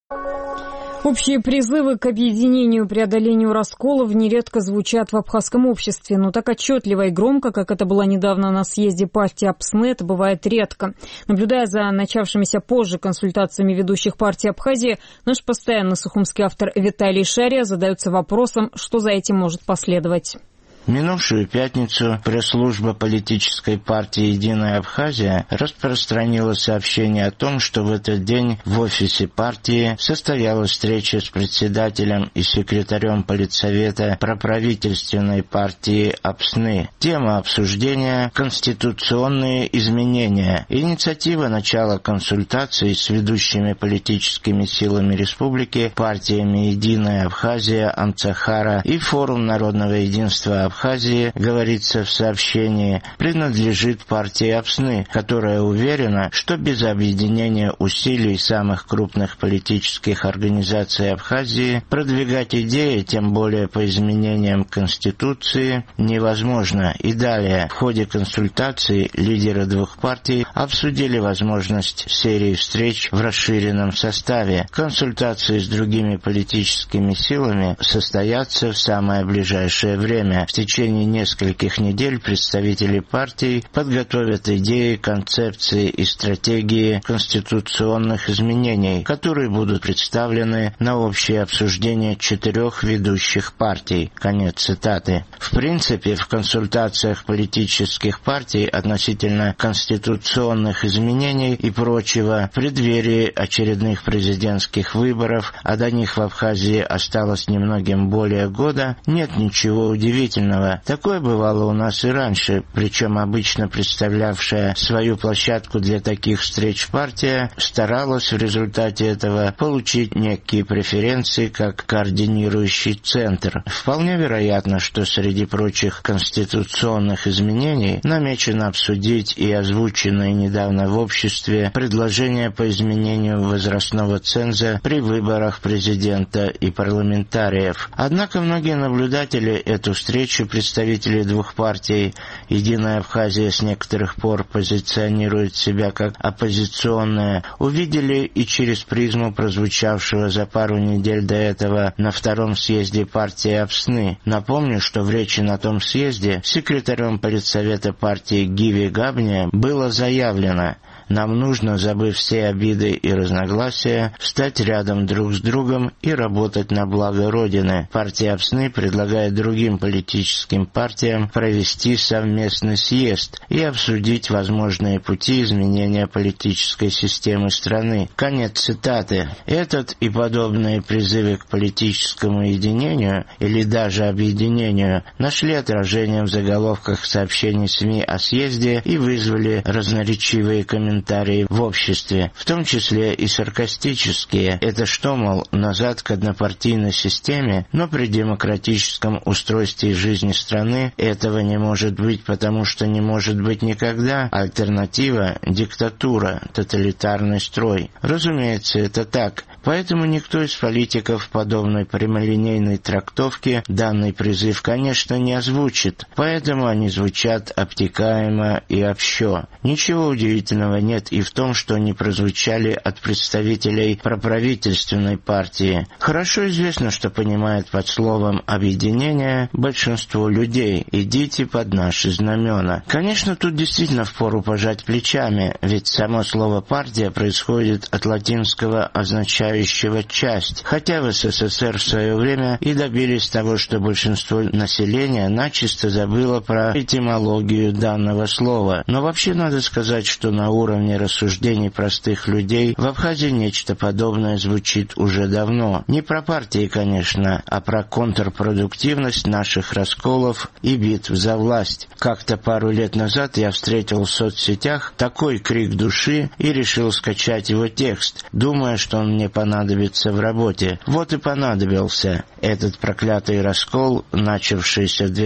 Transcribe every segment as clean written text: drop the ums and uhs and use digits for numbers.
Общие призывы к объединению и преодолению расколов нередко звучат в абхазском обществе, но так отчетливо и громко, как это было недавно на съезде партии АПСНы, это бывает редко. Наблюдая за начавшимися позже консультациями ведущих партий Абхазии, наш постоянный сухумский автор Виталий Шария задается вопросом, что за этим может последовать. В минувшую пятницу пресс-служба политической партии «Единая Абхазия» распространила сообщение о том, что в этот день в офисе партии состоялась встреча с председателем и секретарем политсовета проправительственной партии АПСНы. Тема обсуждения – конституционные изменения. Инициатива начала консультаций с ведущими политическими силами республики, партиями «Единая Абхазия», «Амцахара» и Форум народного единства Абхазии, говорится в сообщении, принадлежит партии АПСНы, которая уверена, что без объединения усилий самых крупных политических организаций Абхазии продвигать идеи, тем более по изменениям Конституции, невозможно. И далее, в ходе консультаций лидеры двух партий обсудили возможность серии встреч в расширенном составе. Консультации с другими политическими силами состоятся в самое ближайшее время. В течение нескольких недель представители партий подготовят идеи, концепции и стратегии конституционных изменений, которые будут представлены на общее обсуждение 4 ведущих партий. Конец цитаты. В принципе, в консультациях политических партий относительно конституционных изменений и прочего в преддверии очередных президентских выборов, а до них в Абхазии осталось немногим более года, нет ничего удивительного. Такое бывало у нас и раньше, причем обычно представлявшая свою площадку для таких встреч партия старалась в результате этого получить некие преференции как координирующий центр. Вполне вероятно, что среди прочих конституционных изменений намечено обсудить и озвученное недавно в обществе предложение по изменению возрастного ценза при выборах президента и парламентариев. Однако многие наблюдатели эту встречу представители двух партий «Единая Абхазия» с некоторых пор позиционирует себя как оппозиционная, увидели и через призму прозвучавшего за пару недель до этого на втором съезде партии АПСНы. Напомню, что в речи на том съезде секретарем политсовета партии Гиви Габния было заявлено: нам нужно, забыв все обиды и разногласия, встать рядом друг с другом и работать на благо Родины. Партия АПСНы предлагает другим политическим партиям провести совместный съезд и обсудить возможные пути изменения политической системы страны. Конец цитаты. Этот и подобные призывы к политическому единению или даже объединению нашли отражение в заголовках сообщений СМИ о съезде и вызвали разноречивые комментарии в обществе, в том числе и саркастические. Это что, мол, назад к однопартийной системе, но при демократическом устройстве жизни страны этого не может быть, потому что не может быть никогда. Альтернатива – диктатура, тоталитарный строй. Разумеется, это так. Поэтому никто из политиков подобной прямолинейной трактовки данный призыв, конечно, не озвучит. Поэтому они звучат обтекаемо и общо. Ничего удивительного нет и в том, что они прозвучали от представителей проправительственной партии. Хорошо известно, что понимает под словом «объединение» большинство людей. Идите под наши знамена. Конечно, тут действительно впору пожать плечами, ведь само слово «партия» происходит от латинского, означающего «часть», хотя в СССР в свое время и добились того, что большинство населения начисто забыло про этимологию данного слова. Но вообще надо сказать, что на уровне рассуждений простых людей в Абхазии нечто подобное звучит уже давно. Не про партии, конечно, а про контрпродуктивность наших расколов и битв за власть. Как-то пару лет назад я встретил в соцсетях такой крик души и решил скачать его текст, думая, что он мне понадобится в работе. Вот и понадобился. Этот проклятый раскол, начавшийся в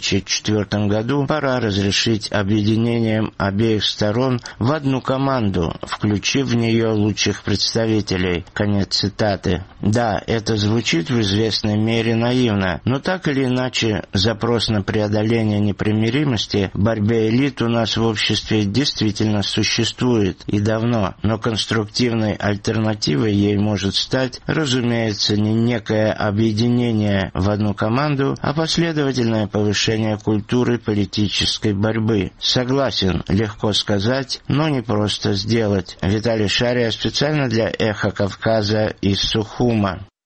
2004 году, пора разрешить объединением обеих сторон в одну команду, включив в нее лучших представителей. Конец цитаты. Да, это звучит в известной мере наивно, но так или иначе запрос на преодоление непримиримости в борьбе элит у нас в обществе действительно существует и давно, но конструктивной альтернативой ей партией может стать, разумеется, не некое объединение в одну команду, а последовательное повышение культуры политической борьбы. Согласен, легко сказать, но не просто сделать. Виталий Шария специально для «Эхо Кавказа» из Сухума.